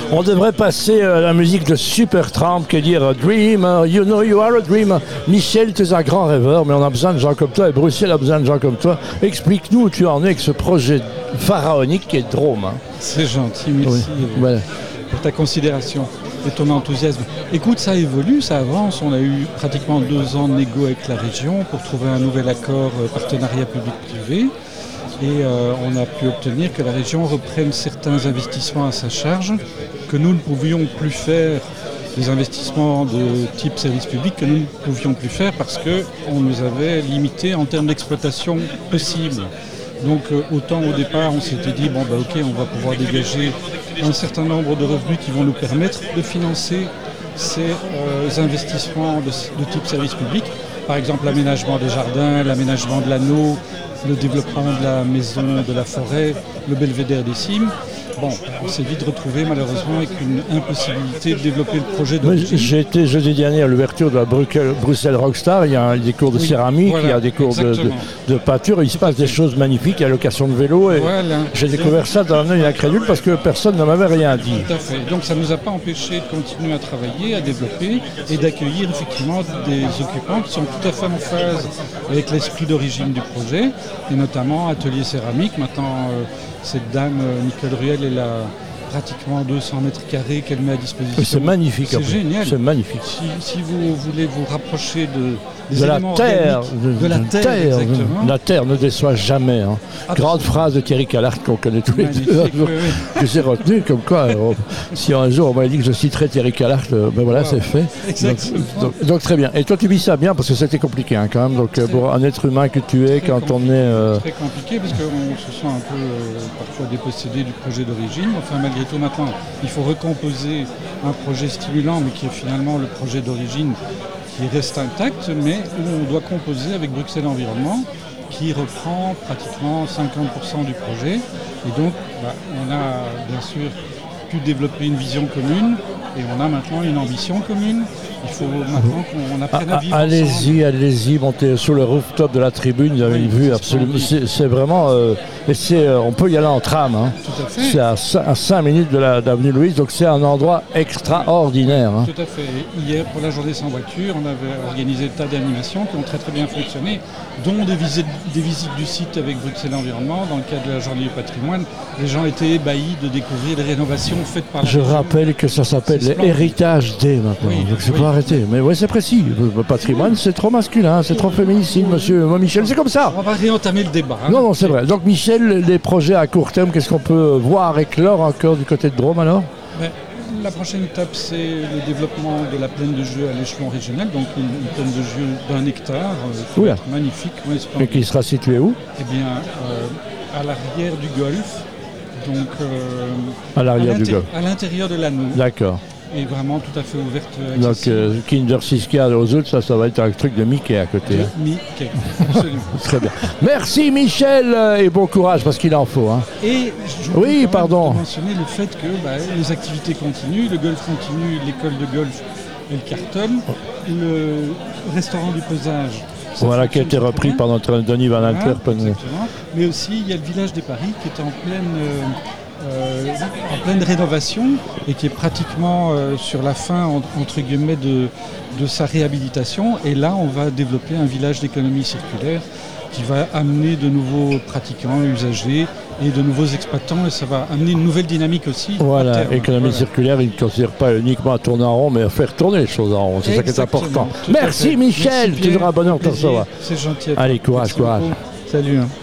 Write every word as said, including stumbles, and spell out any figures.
On devrait passer euh, la musique de Supertramp, qui est dire euh, Dream, uh, you know you are a dreamer. Michel, tu es un grand rêveur, mais on a besoin de gens comme toi, et Bruxelles a besoin de gens comme toi. Explique-nous où tu en es avec ce projet pharaonique qui est Drôme. Hein. C'est gentil, merci oui. euh, ouais. pour ta considération et ton enthousiasme. Écoute, ça évolue, ça avance. On a eu pratiquement deux ans de négo avec la région pour trouver un nouvel accord euh, partenariat public-privé. Et euh, on a pu obtenir que la région reprenne certains investissements à sa charge, que nous ne pouvions plus faire, des investissements de type service public que nous ne pouvions plus faire parce qu'on nous avait limité en termes d'exploitation possible. Donc euh, autant au départ on s'était dit, bon bah ok, on va pouvoir dégager un certain nombre de revenus qui vont nous permettre de financer ces euh, investissements de, de type service public. Par exemple l'aménagement des jardins, l'aménagement de l'anneau, le développement de la maison de la forêt, le belvédère des cimes. Bon, on s'est vite retrouvé malheureusement avec une impossibilité de développer le projet d'origine. J'ai été jeudi dernier à l'ouverture de la Bruxelles, Bruxelles Rockstar. Il y a des cours de oui, céramique, voilà, il y a des cours de, de, de peinture. Il se passe des choses magnifiques, il y a location de vélo. Et voilà. J'ai découvert ça d'un œil incrédule parce que personne ne m'avait rien dit. Tout à fait. Donc ça ne nous a pas empêché de continuer à travailler, à développer et d'accueillir effectivement des occupants qui sont tout à fait en phase avec l'esprit d'origine du projet, et notamment Atelier Céramique. Maintenant, euh, cette dame, Nicole Ruel, elle a pratiquement deux cents mètres carrés qu'elle met à disposition. C'est magnifique. C'est génial. C'est magnifique. Si, si vous voulez vous rapprocher de, des de la terre, de, de la terre, terre exactement. La terre ne déçoit jamais. Hein. Grande phrase de Thierry Callard qu'on connaît tous les deux. Oui, oui. Je sais retenu comme quoi, euh, si un jour on m'a dit que je citerais Thierry Callard, euh, ben voilà, wow. C'est fait. Exactement. Donc, donc, donc très bien. Et toi tu vis ça bien parce que c'était compliqué hein, quand même. Donc très, pour un être humain que tu es quand on est... Euh... Très compliqué parce qu'on se sent un peu euh, parfois dépossédé du projet d'origine. Enfin malgré tout maintenant, il faut recomposer un projet stimulant mais qui est finalement le projet d'origine qui reste intact, mais où on doit composer avec Bruxelles Environnement, qui reprend pratiquement cinquante pour cent du projet. Et donc, bah, on a bien sûr pu développer une vision commune, et on a maintenant une ambition commune. Il faut maintenant qu'on apprenne à vivre allez-y, ensemble. Allez-y, montez sur le rooftop de la tribune, vous avez oui, une vue absolument... C'est, c'est vraiment... Euh, et c'est, euh, on peut y aller en tram. Hein. Tout à fait. C'est à, à cinq minutes de la, d'avenue Louise, donc c'est un endroit extraordinaire. Hein. Tout à fait. Hier, pour la journée sans voiture, on avait organisé des tas d'animations qui ont très très bien fonctionné, dont des visites, des visites du site avec Bruxelles Environnement. Dans le cadre de la journée du patrimoine, les gens étaient ébahis de découvrir les rénovations faites par la Je région. rappelle que ça s'appelle l'héritage des maintenant, oui, donc c'est oui. Pas arrêté. Mais oui, c'est précis. Le patrimoine, c'est trop masculin, c'est trop féminicide, monsieur moi, Michel, c'est comme ça. On va réentamer le débat. Hein. Non, non, c'est vrai. Donc Michel, les projets à court terme, qu'est-ce qu'on peut voir éclore encore du côté de Drôme alors? Ben, la prochaine étape, c'est le développement de la plaine de jeu à l'échelon régional, donc une, une plaine de jeu d'un hectare, euh, qui va être magnifique. Ouais, et qui sera située où? Eh bien, euh, à l'arrière du golfe. Donc, euh, à l'arrière du golfe. À l'intérieur de l'anneau. D'accord. Et vraiment tout à fait ouverte. Donc euh, Kinder Siska aux autres, ça, ça va être un truc de Mickey à côté. De hein. Mickey, absolument. Très bien. Merci Michel et bon courage parce qu'il en faut. Hein. Et je oui, pardon. mentionner le fait que bah, les activités continuent, le golf continue, l'école de golf, elle cartonne, le restaurant du pesage. Voilà, qui a été repris par notre Denis Van Antwerpen. Voilà, exactement. Mais aussi, il y a le village des Paris qui est en pleine... Euh, Euh, en pleine rénovation et qui est pratiquement euh, sur la fin en, entre guillemets de, de sa réhabilitation, et là on va développer un village d'économie circulaire qui va amener de nouveaux pratiquants, usagers et de nouveaux exploitants, et ça va amener une nouvelle dynamique aussi. Voilà, économie voilà. circulaire, il ne considère pas uniquement à tourner en rond, mais à faire tourner les choses en rond, c'est Exactement, ça qui est important. Merci Michel, toujours un bonheur de te recevoir. C'est gentil. Allez, courage, Merci courage. Beaucoup. Salut. Hein.